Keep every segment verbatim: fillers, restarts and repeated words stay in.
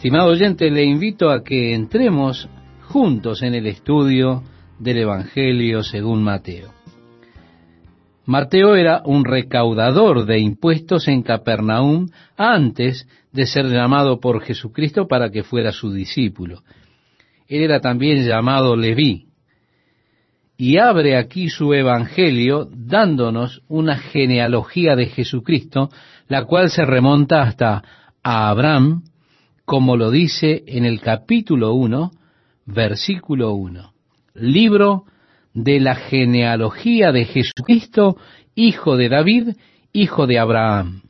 Estimado oyente, le invito a que entremos juntos en el estudio del Evangelio según Mateo. Mateo era un recaudador de impuestos en Capernaum antes de ser llamado por Jesucristo para que fuera su discípulo. Él era también llamado Leví. Y abre aquí su Evangelio dándonos una genealogía de Jesucristo, la cual se remonta hasta a Abraham, como lo dice en el capítulo uno, versículo uno. Libro de la genealogía de Jesucristo, hijo de David, hijo de Abraham.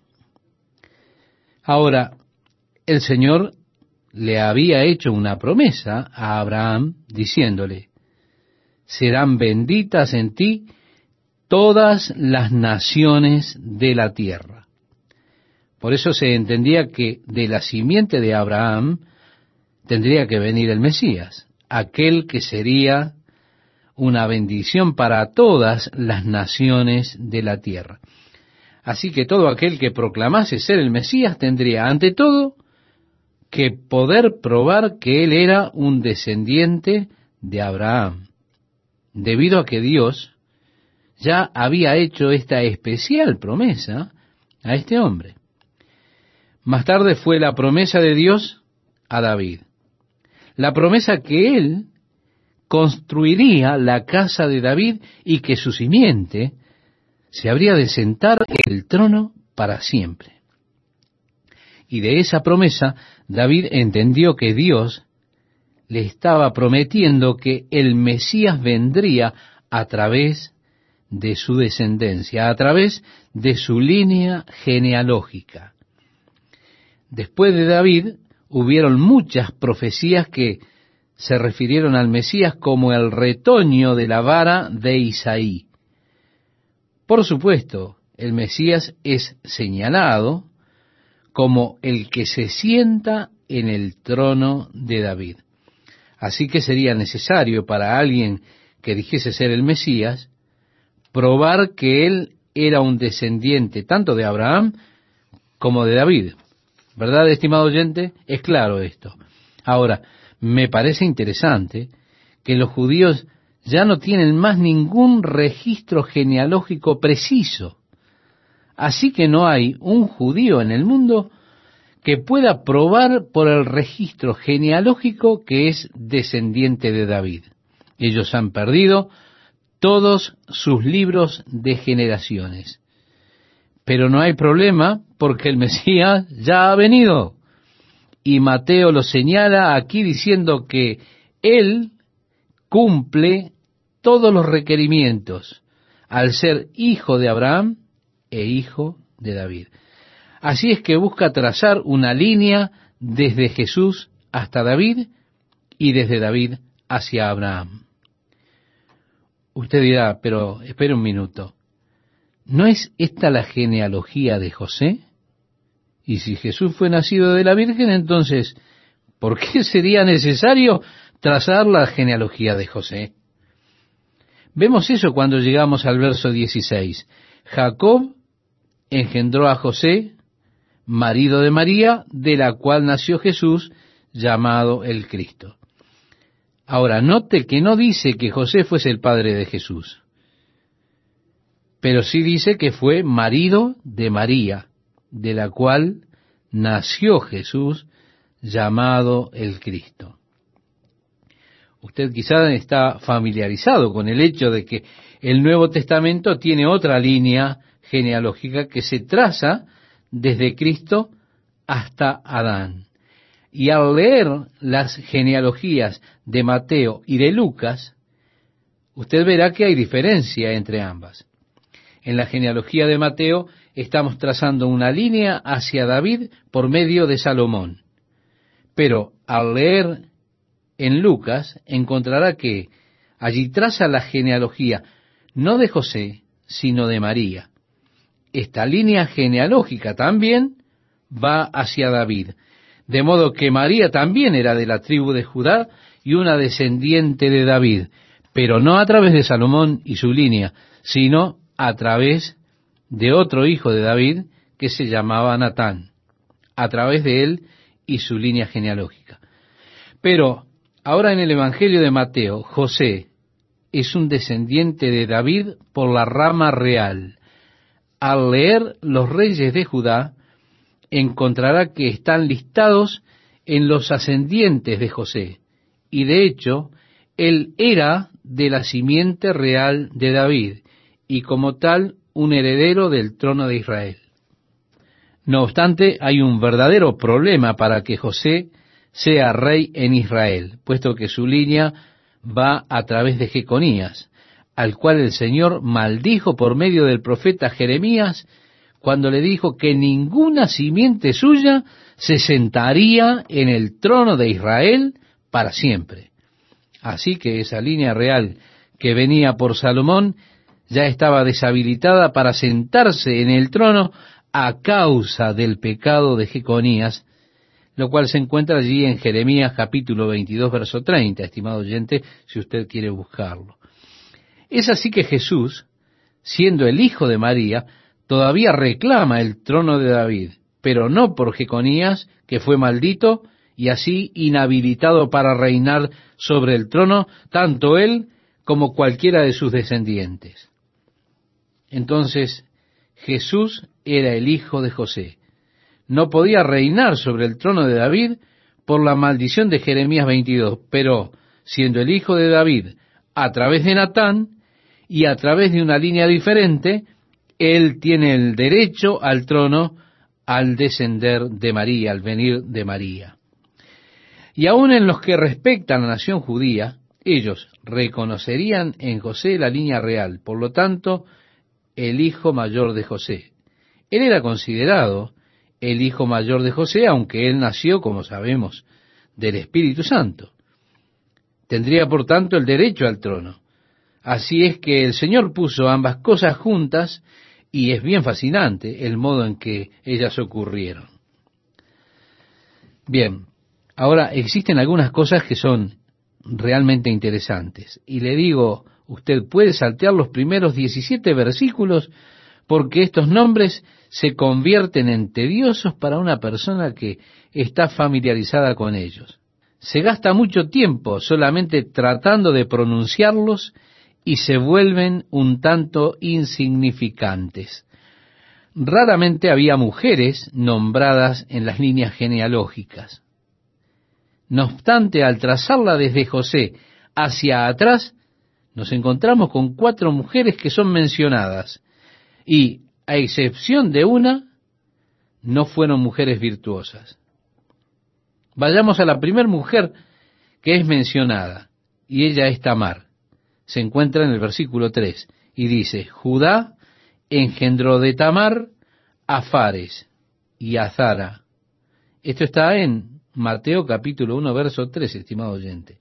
Ahora, el Señor le había hecho una promesa a Abraham, diciéndole: serán benditas en ti todas las naciones de la tierra. Por eso se entendía que de la simiente de Abraham tendría que venir el Mesías, aquel que sería una bendición para todas las naciones de la tierra. Así que todo aquel que proclamase ser el Mesías tendría, ante todo, que poder probar que él era un descendiente de Abraham, debido a que Dios ya había hecho esta especial promesa a este hombre. Más tarde fue la promesa de Dios a David, la promesa que él construiría la casa de David y que su simiente se habría de sentar en el trono para siempre. Y de esa promesa, David entendió que Dios le estaba prometiendo que el Mesías vendría a través de su descendencia, a través de su línea genealógica. Después de David, hubieron muchas profecías que se refirieron al Mesías como el retoño de la vara de Isaí. Por supuesto, el Mesías es señalado como el que se sienta en el trono de David. Así que sería necesario para alguien que dijese ser el Mesías, probar que él era un descendiente tanto de Abraham como de David. ¿Verdad, estimado oyente? Es claro esto. Ahora, me parece interesante que los judíos ya no tienen más ningún registro genealógico preciso. Así que no hay un judío en el mundo que pueda probar por el registro genealógico que es descendiente de David. Ellos han perdido todos sus libros de generaciones. Pero no hay problema porque el Mesías ya ha venido. Y Mateo lo señala aquí diciendo que él cumple todos los requerimientos al ser hijo de Abraham e hijo de David. Así es que busca trazar una línea desde Jesús hasta David y desde David hacia Abraham. Usted dirá, pero espere un minuto, ¿no es esta la genealogía de José? Y si Jesús fue nacido de la Virgen, entonces, ¿por qué sería necesario trazar la genealogía de José? Vemos eso cuando llegamos al verso dieciséis. Jacob engendró a José, marido de María, de la cual nació Jesús, llamado el Cristo. Ahora, note que no dice que José fuese el padre de Jesús, pero sí dice que fue marido de María, de la cual nació Jesús, llamado el Cristo. Usted quizá está familiarizado con el hecho de que el Nuevo Testamento tiene otra línea genealógica que se traza desde Cristo hasta Adán. Y al leer las genealogías de Mateo y de Lucas, usted verá que hay diferencia entre ambas. En la genealogía de Mateo estamos trazando una línea hacia David por medio de Salomón. Pero al leer en Lucas encontrará que allí traza la genealogía no de José, sino de María. Esta línea genealógica también va hacia David, de modo que María también era de la tribu de Judá y una descendiente de David, pero no a través de Salomón y su línea, sino a través de otro hijo de David que se llamaba Natán. A través de él y su línea genealógica. Pero ahora en el Evangelio de Mateo, José es un descendiente de David por la rama real. Al leer los reyes de Judá, encontrará que están listados en los ascendientes de José. Y de hecho, él era de la simiente real de David, y como tal, un heredero del trono de Israel. No obstante, hay un verdadero problema para que José sea rey en Israel, puesto que su línea va a través de Jeconías, al cual el Señor maldijo por medio del profeta Jeremías, cuando le dijo que ninguna simiente suya se sentaría en el trono de Israel para siempre. Así que esa línea real que venía por Salomón ya estaba deshabilitada para sentarse en el trono a causa del pecado de Jeconías, lo cual se encuentra allí en Jeremías capítulo veintidós, verso treinta, estimado oyente, si usted quiere buscarlo. Es así que Jesús, siendo el hijo de María, todavía reclama el trono de David, pero no por Jeconías, que fue maldito y así inhabilitado para reinar sobre el trono, tanto él como cualquiera de sus descendientes. Entonces, Jesús era el hijo de José. No podía reinar sobre el trono de David por la maldición de Jeremías veintidós, pero siendo el hijo de David a través de Natán y a través de una línea diferente, él tiene el derecho al trono al descender de María, al venir de María. Y aun en los que respecta a la nación judía, ellos reconocerían en José la línea real, por lo tanto, el hijo mayor de José. Él era considerado el hijo mayor de José, aunque él nació, como sabemos, del Espíritu Santo. Tendría, por tanto, el derecho al trono. Así es que el Señor puso ambas cosas juntas, y es bien fascinante el modo en que ellas ocurrieron. Bien, ahora existen algunas cosas que son realmente interesantes, y le digo, usted puede saltear los primeros diecisiete versículos, porque estos nombres se convierten en tediosos para una persona que está familiarizada con ellos. Se gasta mucho tiempo solamente tratando de pronunciarlos y se vuelven un tanto insignificantes. Raramente había mujeres nombradas en las líneas genealógicas. No obstante, al trazarla desde José hacia atrás, nos encontramos con cuatro mujeres que son mencionadas, y, a excepción de una, no fueron mujeres virtuosas. Vayamos a la primera mujer que es mencionada, y ella es Tamar. Se encuentra en el versículo tres, y dice, Judá engendró de Tamar a Fares y a Zara. Esto está en Mateo capítulo uno, verso tres, estimado oyente.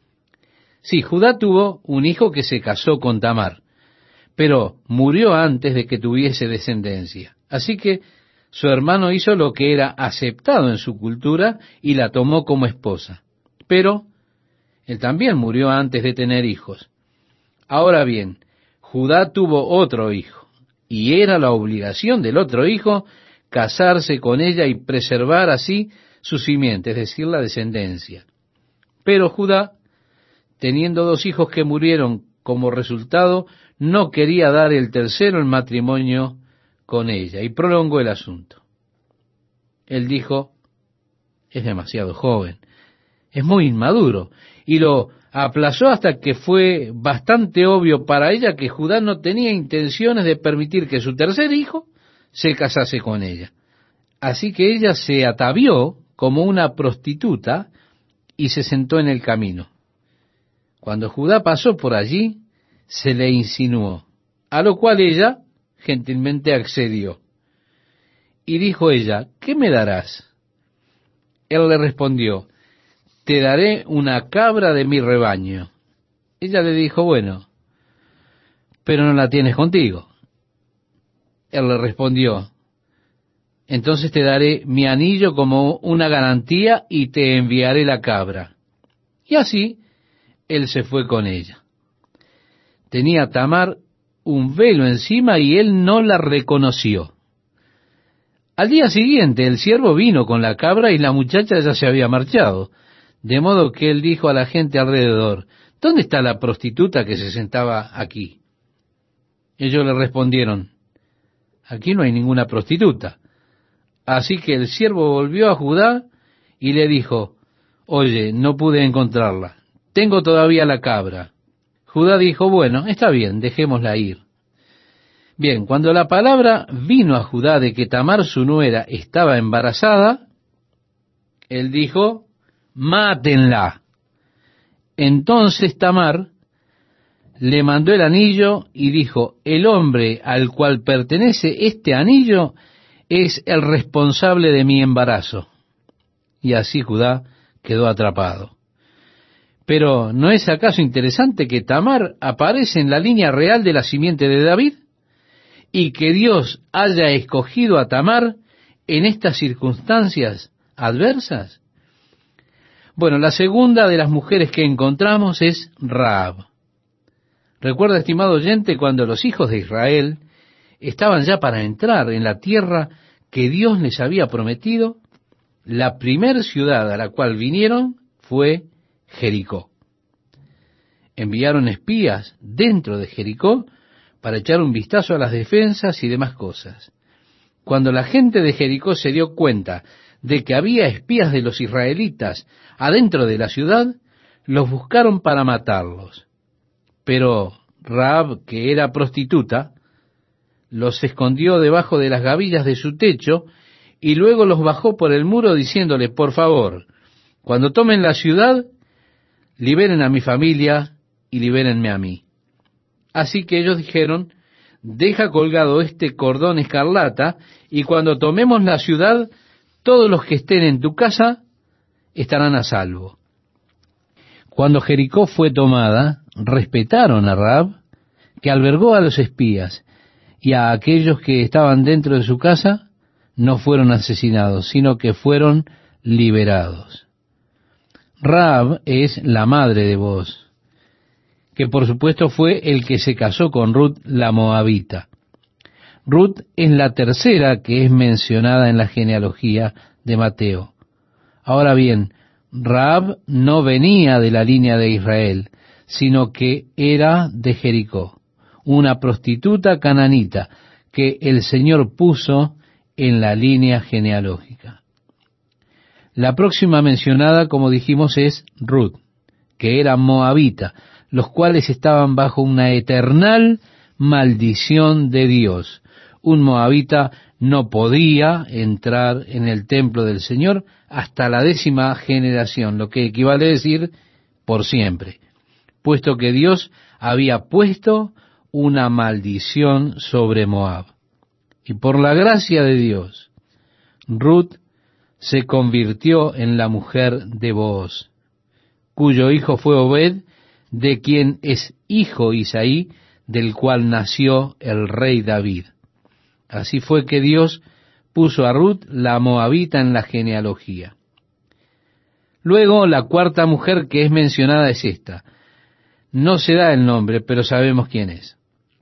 Sí, Judá tuvo un hijo que se casó con Tamar, pero murió antes de que tuviese descendencia. Así que su hermano hizo lo que era aceptado en su cultura y la tomó como esposa. Pero él también murió antes de tener hijos. Ahora bien, Judá tuvo otro hijo, y era la obligación del otro hijo casarse con ella y preservar así su simiente, es decir, la descendencia. Pero Judá, teniendo dos hijos que murieron como resultado, no quería dar el tercero en matrimonio con ella, y prolongó el asunto. Él dijo, es demasiado joven, es muy inmaduro, y lo aplazó hasta que fue bastante obvio para ella que Judá no tenía intenciones de permitir que su tercer hijo se casase con ella. Así que ella se atavió como una prostituta y se sentó en el camino. Cuando Judá pasó por allí, se le insinuó, a lo cual ella gentilmente accedió. Y dijo ella, ¿qué me darás? Él le respondió, te daré una cabra de mi rebaño. Ella le dijo, bueno, pero no la tienes contigo. Él le respondió, entonces te daré mi anillo como una garantía y te enviaré la cabra. Y así él se fue con ella. Tenía Tamar un velo encima y él no la reconoció. Al día siguiente el siervo vino con la cabra y la muchacha ya se había marchado, de modo que él dijo a la gente alrededor: ¿dónde está la prostituta que se sentaba aquí? Ellos le respondieron: aquí no hay ninguna prostituta. Así que el siervo volvió a Judá y le dijo: oye, no pude encontrarla, tengo todavía la cabra. Judá dijo: bueno, está bien, dejémosla ir. Bien, cuando la palabra vino a Judá de que Tamar su nuera estaba embarazada, él dijo: mátenla. Entonces Tamar le mandó el anillo y dijo: el hombre al cual pertenece este anillo es el responsable de mi embarazo. Y así Judá quedó atrapado. Pero ¿no es acaso interesante que Tamar aparece en la línea real de la simiente de David? Y que Dios haya escogido a Tamar en estas circunstancias adversas. Bueno, la segunda de las mujeres que encontramos es Rahab. Recuerda, estimado oyente, cuando los hijos de Israel estaban ya para entrar en la tierra que Dios les había prometido, la primer ciudad a la cual vinieron fue Jericó. Enviaron espías dentro de Jericó para echar un vistazo a las defensas y demás cosas. Cuando la gente de Jericó se dio cuenta de que había espías de los israelitas adentro de la ciudad, los buscaron para matarlos. Pero Rahab, que era prostituta, los escondió debajo de las gavillas de su techo y luego los bajó por el muro diciéndole: por favor, cuando tomen la ciudad, liberen a mi familia y libérenme a mí. Así que ellos dijeron: deja colgado este cordón escarlata y cuando tomemos la ciudad, todos los que estén en tu casa estarán a salvo. Cuando Jericó fue tomada, respetaron a Rahab, que albergó a los espías, y a aquellos que estaban dentro de su casa no fueron asesinados, sino que fueron liberados. Rahab es la madre de Booz, que por supuesto fue el que se casó con Ruth la Moabita. Ruth es la tercera que es mencionada en la genealogía de Mateo. Ahora bien, Rahab no venía de la línea de Israel, sino que era de Jericó, una prostituta cananita que el Señor puso en la línea genealógica. La próxima mencionada, como dijimos, es Ruth, que era moabita, los cuales estaban bajo una eternal maldición de Dios. Un moabita no podía entrar en el templo del Señor hasta la décima generación, lo que equivale a decir por siempre, puesto que Dios había puesto una maldición sobre Moab. Y por la gracia de Dios, Ruth se convirtió en la mujer de Booz, cuyo hijo fue Obed, de quien es hijo Isaí, del cual nació el rey David. Así fue que Dios puso a Ruth la moabita en la genealogía. Luego, la cuarta mujer que es mencionada es esta. No se da el nombre, pero sabemos quién es.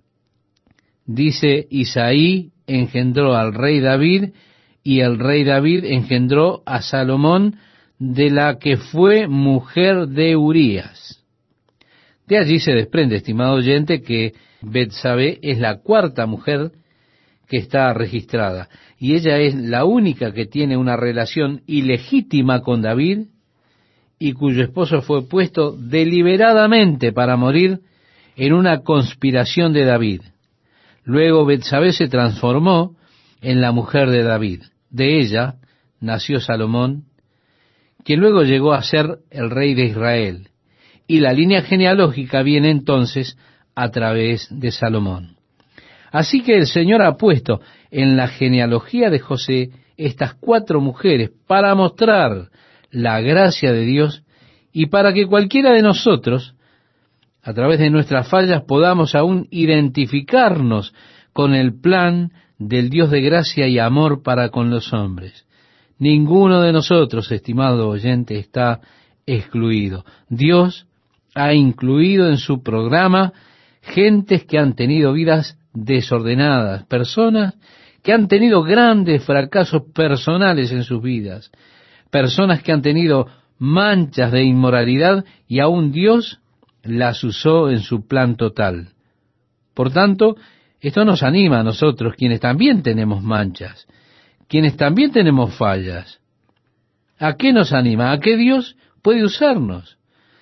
Dice: Isaí engendró al rey David, y el rey David engendró a Salomón, de la que fue mujer de Urías. De allí se desprende, estimado oyente, que Betsabé es la cuarta mujer que está registrada, y ella es la única que tiene una relación ilegítima con David, y cuyo esposo fue puesto deliberadamente para morir en una conspiración de David. Luego Betsabé se transformó en la mujer de David. De ella nació Salomón, que luego llegó a ser el rey de Israel. Y la línea genealógica viene entonces a través de Salomón. Así que el Señor ha puesto en la genealogía de José estas cuatro mujeres para mostrar la gracia de Dios y para que cualquiera de nosotros, a través de nuestras fallas, podamos aún identificarnos con el plan del Dios de gracia y amor para con los hombres. Ninguno de nosotros, estimado oyente, está excluido. Dios ha incluido en su programa gentes que han tenido vidas desordenadas, personas que han tenido grandes fracasos personales en sus vidas, personas que han tenido manchas de inmoralidad y aún Dios las usó en su plan total. Por tanto, esto nos anima a nosotros, quienes también tenemos manchas, quienes también tenemos fallas. ¿A qué nos anima? A que Dios puede usarnos,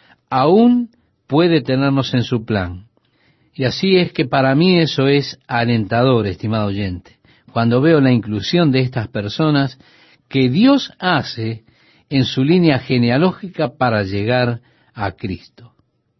aún puede tenernos en su plan. Y así es que para mí eso es alentador, estimado oyente, cuando veo la inclusión de estas personas que Dios hace en su línea genealógica para llegar a Cristo.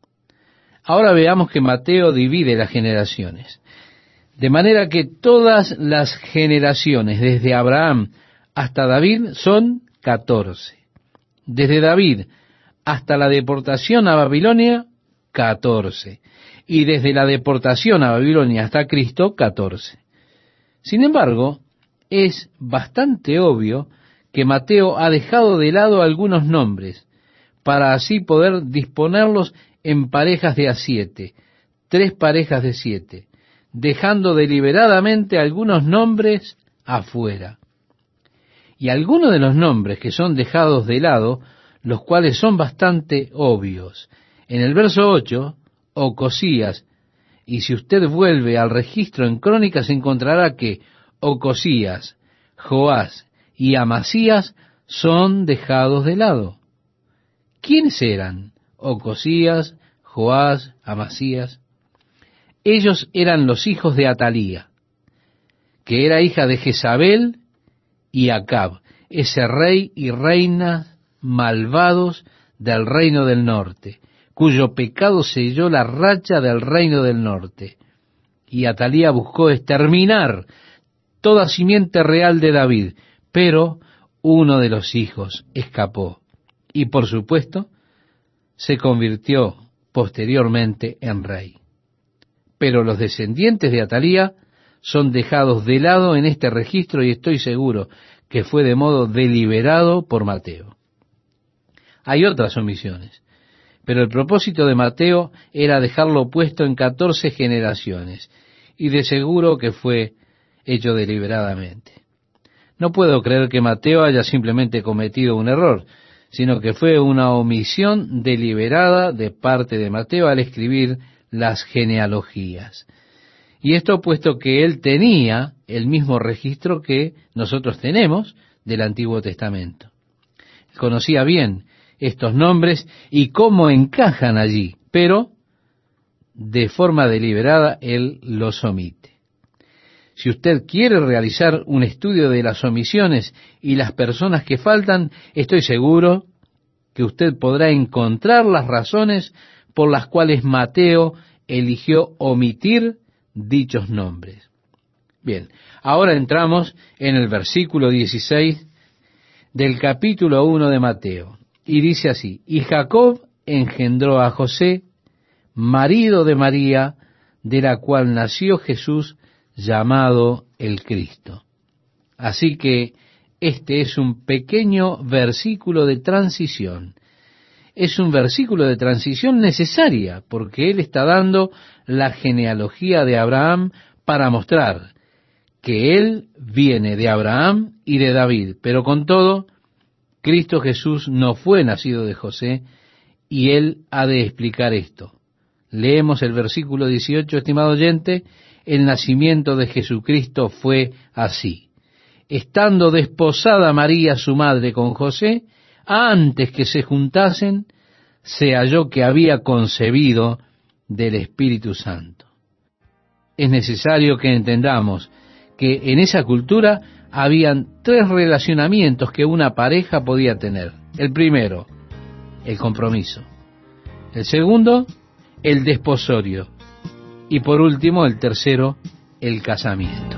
Ahora veamos que Mateo divide las generaciones, de manera que todas las generaciones desde Abraham hasta David son catorce. Desde David hasta la deportación a Babilonia, catorce. Y desde la deportación a Babilonia hasta Cristo, catorce. Sin embargo, es bastante obvio que Mateo ha dejado de lado algunos nombres, para así poder disponerlos en parejas de a siete, tres parejas de siete, dejando deliberadamente algunos nombres afuera. Y algunos de los nombres que son dejados de lado, los cuales son bastante obvios. En el verso ocho, Ocosías, y si usted vuelve al registro en Crónicas encontrará que Ocosías, Joás y Amasías son dejados de lado. ¿Quiénes eran Ocosías, Joás, Amasías? Ellos eran los hijos de Atalía, que era hija de Jezabel y Acab, ese rey y reina malvados del reino del norte, cuyo pecado selló la racha del reino del norte. Y Atalía buscó exterminar toda simiente real de David, pero uno de los hijos escapó, y por supuesto se convirtió posteriormente en rey. Pero los descendientes de Atalía son dejados de lado en este registro y estoy seguro que fue de modo deliberado por Mateo. Hay otras omisiones, pero el propósito de Mateo era dejarlo puesto en catorce generaciones, y de seguro que fue hecho deliberadamente. No puedo creer que Mateo haya simplemente cometido un error, sino que fue una omisión deliberada de parte de Mateo al escribir las genealogías. Y esto puesto que él tenía el mismo registro que nosotros tenemos del Antiguo Testamento. Conocía bien estos nombres y cómo encajan allí, pero de forma deliberada él los omite. Si usted quiere realizar un estudio de las omisiones y las personas que faltan, estoy seguro que usted podrá encontrar las razones por las cuales Mateo eligió omitir dichos nombres. Bien, ahora entramos en el versículo dieciséis del capítulo uno de Mateo, y dice así: y Jacob engendró a José, marido de María, de la cual nació Jesús, llamado el Cristo. Así que este es un pequeño versículo de transición. Es un versículo de transición necesaria, porque él está dando la genealogía de Abraham para mostrar que él viene de Abraham y de David, pero con todo, Cristo Jesús no fue nacido de José, y él ha de explicar esto. Leemos el versículo dieciocho, estimado oyente. El nacimiento de Jesucristo fue así: estando desposada María su madre con José, antes que se juntasen, se halló que había concebido del Espíritu Santo. Es necesario que entendamos que en esa cultura habían tres relacionamientos que una pareja podía tener. El primero, el compromiso. El segundo, el desposorio. Y por último, el tercero, el casamiento.